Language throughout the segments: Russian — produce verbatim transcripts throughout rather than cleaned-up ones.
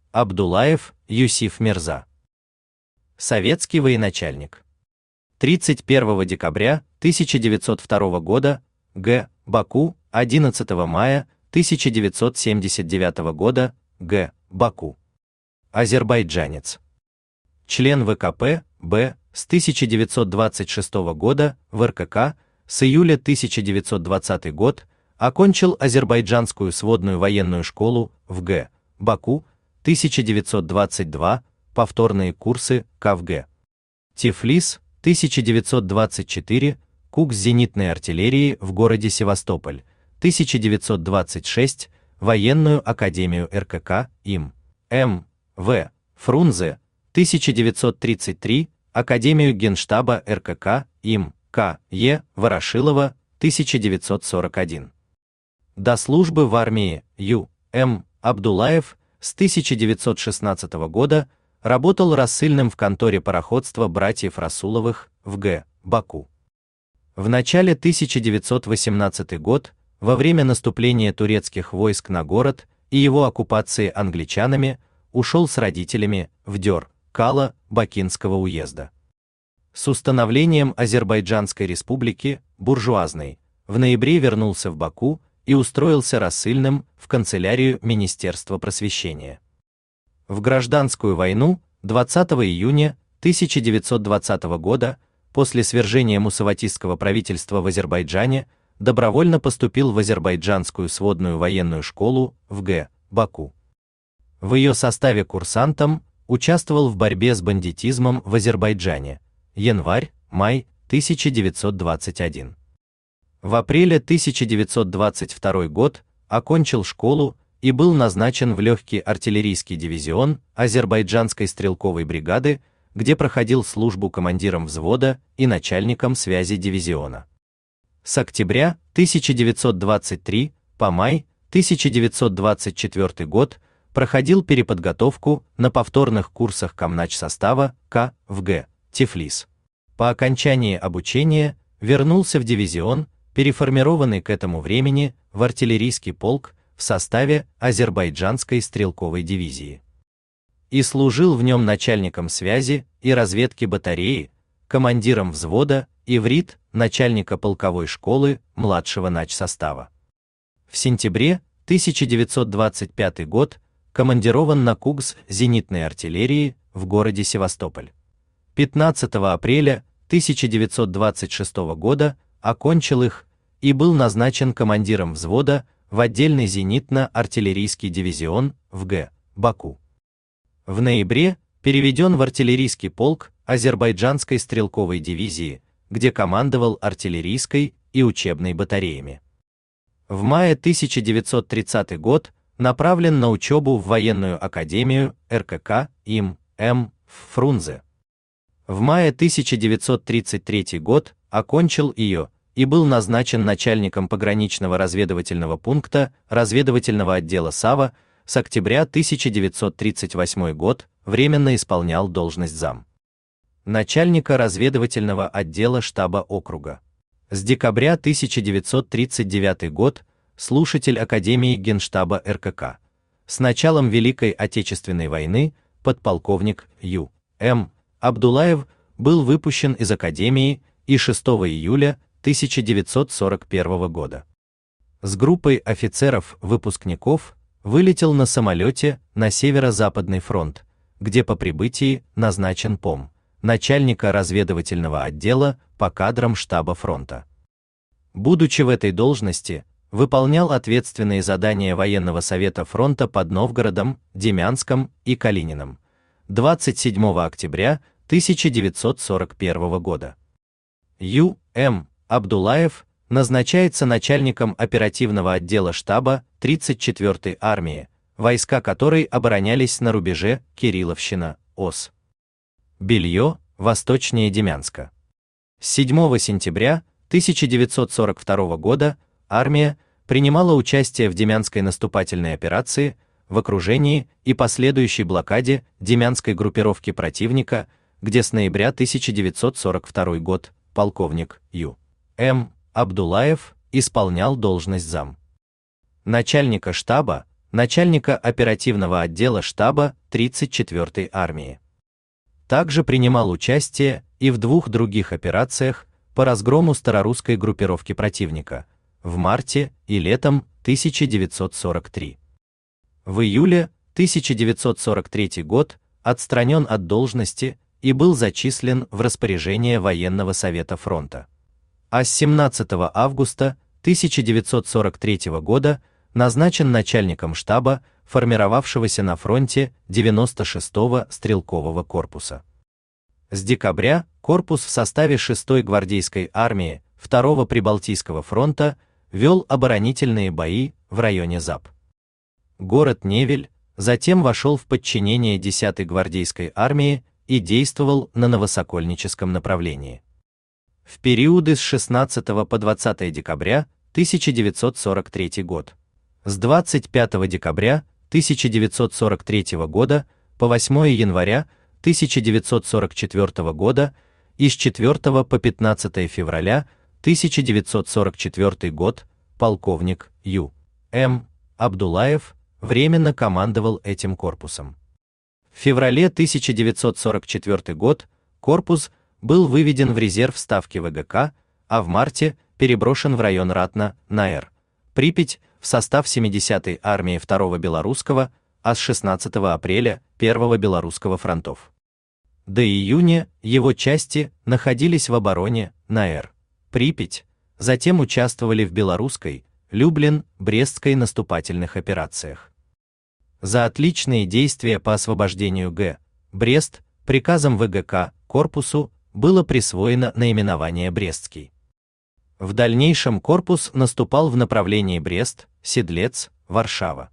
Абдулаев Юсиф Мирза. Советский военачальник. тридцать первого декабря тысяча девятьсот второго года, г. Баку, одиннадцатого мая тысяча девятьсот семьдесят девятого года, г. Баку. Азербайджанец. Член вэ ка пэ, б. с тысяча девятьсот двадцать шестого года, в эр ка ка, с июля тысяча девятьсот двадцатого год, окончил Азербайджанскую сводную военную школу в г. Баку, тысяча девятьсот двадцать два, повторные курсы ка вэ гэ. Тифлис, тысяча девятьсот двадцать четыре, курс зенитной артиллерии в городе Севастополь, тысяча девятьсот двадцать шесть, военную академию эр ка ка, им. М. В. Фрунзе, тысяча девятьсот тридцать три, академию генштаба эр ка ка, им. К. Е. Ворошилова, тысяча девятьсот сорок один. До службы в армии Ю. М. Абдулаев с тысяча девятьсот шестнадцатого года работал рассыльным в конторе пароходства братьев Расуловых в г. Баку. В начале тысяча девятьсот восемнадцатого год, во время наступления турецких войск на город и его оккупации англичанами, ушел с родителями в Дёр, Кала, Бакинского уезда. С установлением Азербайджанской республики, буржуазной, в ноябре вернулся в Баку и устроился рассыльным в канцелярию Министерства просвещения. В гражданскую войну двадцатого июня тысяча девятьсот двадцатого года, после свержения мусаватистского правительства в Азербайджане, добровольно поступил в Азербайджанскую сводную военную школу в г. Баку. В ее составе курсантом участвовал в борьбе с бандитизмом в Азербайджане. Январь-май тысяча девятьсот двадцать первого. В апреле тысяча девятьсот двадцать второго год окончил школу и был назначен в легкий артиллерийский дивизион Азербайджанской стрелковой бригады, где проходил службу командиром взвода и начальником связи дивизиона. С октября тысяча девятьсот двадцать третьего по май тысяча девятьсот двадцать четвёртый год проходил переподготовку на повторных курсах комначсостава ка вэ гэ Тифлис. По окончании обучения вернулся в дивизион, переформированный к этому времени в артиллерийский полк в составе Азербайджанской стрелковой дивизии. И служил в нем начальником связи и разведки батареи, командиром взвода иврит, начальника полковой школы младшего начсостава. В сентябре тысяча девятьсот двадцать пятый год командирован на курс зенитной артиллерии в городе Севастополь. пятнадцатого апреля тысяча девятьсот двадцать шестого года окончил их и был назначен командиром взвода в отдельный зенитно-артиллерийский дивизион в г. Баку. В ноябре переведен в артиллерийский полк Азербайджанской стрелковой дивизии, где командовал артиллерийской и учебной батареями. В мае тысяча девятьсот тридцатого год направлен на учебу в военную академию эр ка ка им. М. Фрунзе. В мае тысяча девятьсот тридцать третий год окончил ее и был назначен начальником пограничного разведывательного пункта разведывательного отдела САВА. С октября тысяча девятьсот тридцать восьмого год временно исполнял должность зам. начальника разведывательного отдела штаба округа. С декабря тысяча девятьсот тридцать девятого год слушатель Академии Генштаба эр ка ка. С началом Великой Отечественной войны подполковник Ю. М. Абдулаев был выпущен из Академии и шестого июля тысяча девятьсот сорок первого года. С группой офицеров-выпускников вылетел на самолете на Северо-Западный фронт, где по прибытии назначен пом. начальника разведывательного отдела по кадрам штаба фронта. Будучи в этой должности, выполнял ответственные задания военного совета фронта под Новгородом, Демянском и Калининым. двадцать седьмого октября тысяча девятьсот сорок первого года. Ю. М. Абдулаев назначается начальником оперативного отдела штаба тридцать четвёртой армии, войска которой оборонялись на рубеже Кирилловщина, Ос. Белье, восточнее Демянска. С седьмого сентября тысяча девятьсот сорок второго года армия принимала участие в Демянской наступательной операции, в окружении и последующей блокаде Демянской группировки противника, где с ноября тысяча девятьсот сорок второго год полковник Ю. М. Абдулаев исполнял должность зам. начальника штаба начальника оперативного отдела штаба тридцать четвёртой армии. Также принимал участие и в двух других операциях по разгрому старорусской группировки противника в марте и летом тысяча девятьсот сорок третьего. В июле тысяча девятьсот сорок третьего год отстранен от должности и был зачислен в распоряжение военного совета фронта. А с семнадцатого августа тысяча девятьсот сорок третьего года назначен начальником штаба формировавшегося на фронте девяносто шестого стрелкового корпуса. С декабря корпус в составе шестой гвардейской армии второго Прибалтийского фронта вел оборонительные бои в районе Зап. Город Невель, затем вошел в подчинение десятой гвардейской армии и действовал на Новосокольническом направлении. В периоды с шестнадцатого по двадцатое декабря тысяча девятьсот сорок третий год, с двадцать пятого декабря тысяча девятьсот сорок третьего года по восьмое января тысяча девятьсот сорок четвёртого года и с четвёртого по пятнадцатое февраля тысяча девятьсот сорок четвёртый год полковник Ю. М. Абдулаев временно командовал этим корпусом. В феврале тысяча девятьсот сорок четвёртый год корпус был выведен в резерв ставки ВГК, а в марте переброшен в район Ратна на Р. Припять в состав семидесятой армии второго Белорусского, а с шестнадцатого апреля первого Белорусского фронтов. До июня его части находились в обороне на Р. Припять, затем участвовали в Белорусской, Люблин, Брестской наступательных операциях. За отличные действия по освобождению Г. Брест приказом ВГК корпусу было присвоено наименование Брестский. В дальнейшем корпус наступал в направлении Брест, Седлец, Варшава.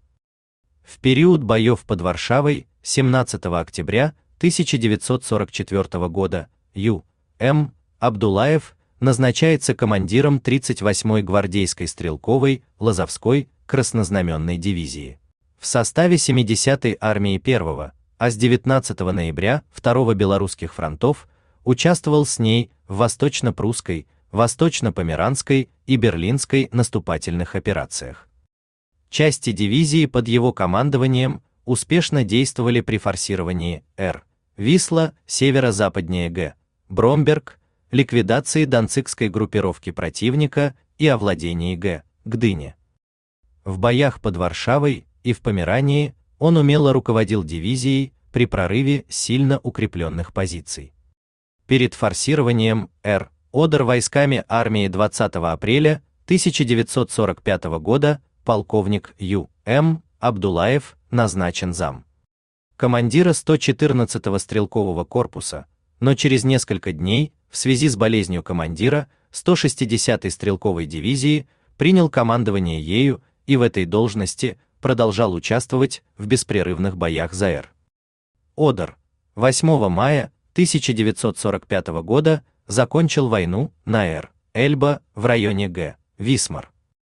В период боев под Варшавой семнадцатого октября тысяча девятьсот сорок четвёртого года Ю. М. Абдулаев назначается командиром тридцать восьмой гвардейской стрелковой Лозовской краснознаменной дивизии в составе семидесятой армии первого, а с девятнадцатого ноября второго Белорусских фронтов участвовал с ней в Восточно-Прусской, Восточно-Померанской и Берлинской наступательных операциях. Части дивизии под его командованием успешно действовали при форсировании Р. Висла, северо-западнее Г. Бромберг, ликвидации данцигской группировки противника и овладении Г. Гдыни. В боях под Варшавой и в Померании он умело руководил дивизией при прорыве сильно укрепленных позиций. Перед форсированием Р. Одер войсками армии двадцатого апреля тысяча девятьсот сорок пятого года полковник Ю. М. Абдулаев назначен зам. командира сто четырнадцатого стрелкового корпуса, но через несколько дней, в связи с болезнью командира сто шестидесятой стрелковой дивизии, принял командование ею и в этой должности продолжал участвовать в беспрерывных боях за Р. Одер. восьмого мая тысяча девятьсот сорок пятого года закончил войну на Р. Эльба в районе Г. Висмар.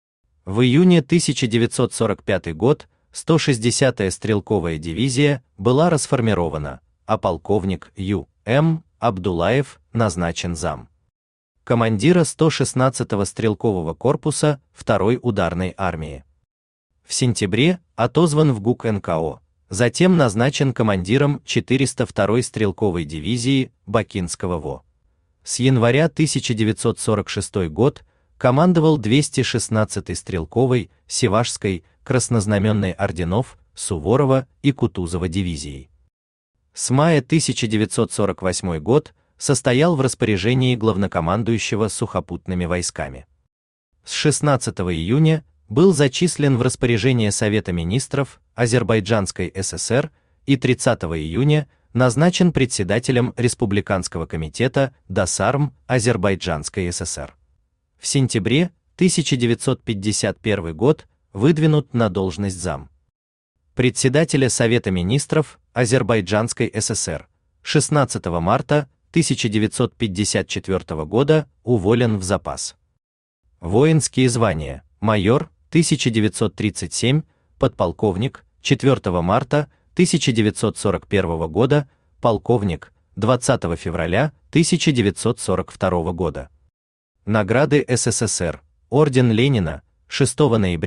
В июне тысяча девятьсот сорок пятый год сто шестидесятая стрелковая дивизия была расформирована, а полковник Ю. М. Абдулаев назначен зам. командира сто шестнадцатого стрелкового корпуса второй ударной армии. В сентябре отозван в ГУК эн ка о, затем назначен командиром четыреста второй стрелковой дивизии Бакинского ВО. С января тысяча девятьсот сорок шестого год командовал двести шестнадцатой стрелковой Севашской краснознаменной орденов Суворова и Кутузова дивизией. С мая тысяча девятьсот сорок восьмого год состоял в распоряжении главнокомандующего сухопутными войсками. С шестнадцатого июня был зачислен в распоряжение Совета министров Азербайджанской ССР и тридцатого июня назначен председателем Республиканского комитета Дасарм Азербайджанской ССР. В сентябре тысяча девятьсот пятьдесят первый год выдвинут на должность зам. председателя Совета министров Азербайджанской ССР. шестнадцатого марта тысяча девятьсот пятьдесят четвёртого года уволен в запас. Воинские звания: майор тысяча девятьсот тридцать семь, подполковник четвёртого марта тысяча девятьсот сорок первого года, полковник двадцатого февраля тысяча девятьсот сорок второго года. Награды СССР: орден Ленина шестого ноября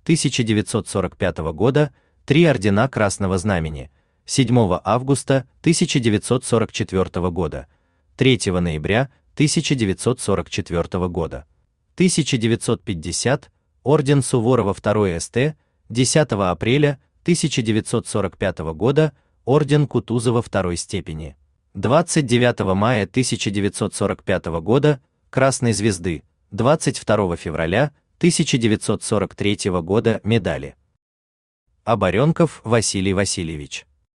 тысяча девятьсот сорок пятого года, три ордена Красного Знамени, седьмого августа тысяча девятьсот сорок четвёртого года, третьего ноября тысяча девятьсот сорок четвёртого года, тысяча девятьсот пятьдесят, орден Суворова второй эс тэ, десятого апреля тысяча девятьсот сорок пятого года, орден Кутузова второй степени, двадцать девятого мая тысяча девятьсот сорок пятого года, Красной Звезды, двадцать второго февраля тысяча девятьсот сорок третьего года медали. Оборенков Василий Васильевич.